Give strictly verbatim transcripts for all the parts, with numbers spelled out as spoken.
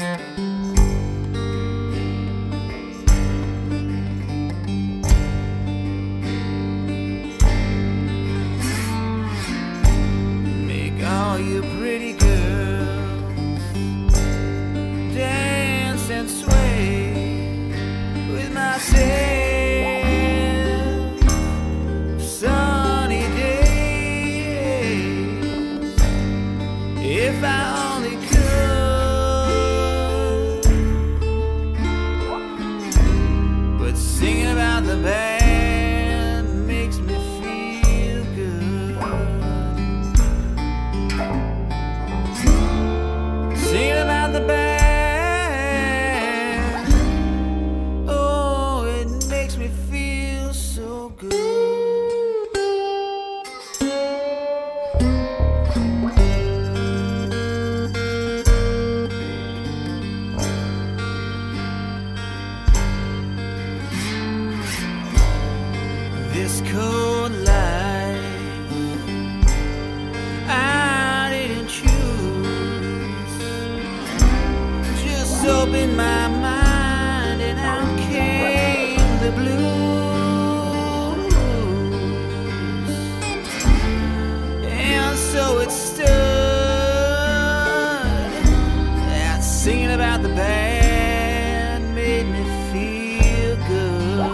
Make all you pretty girls dance and sway with myself. Sunny days, if I only could. But singing about the band makes me feel good. Singing about the band, oh, it makes me feel so good. This cold life I didn't choose, just opened my mind and out came the blues. And so it stood that singing about the band made me feel good.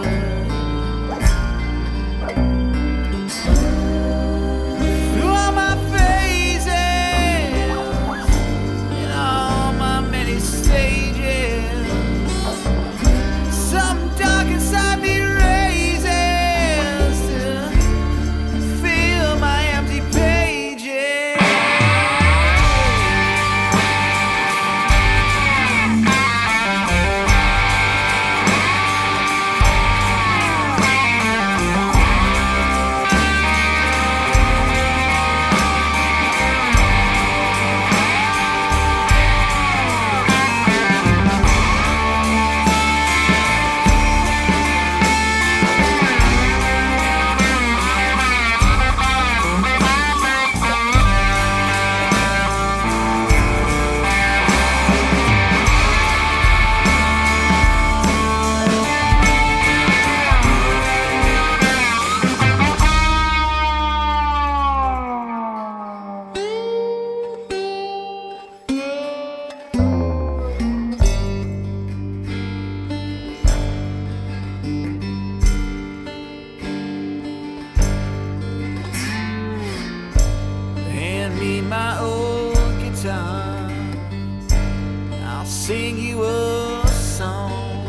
Me my old guitar, I'll sing you a song.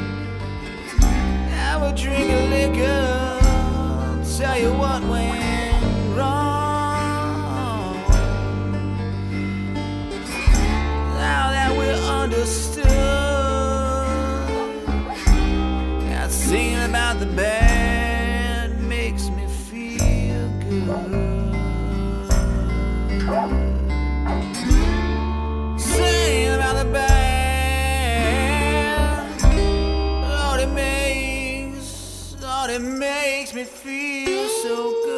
I will drink a liquor, tell you what went wrong. Now that we're understood, that singing about the band makes me feel good. Sing about the band, Lord, it makes, Lord, it makes me feel so good.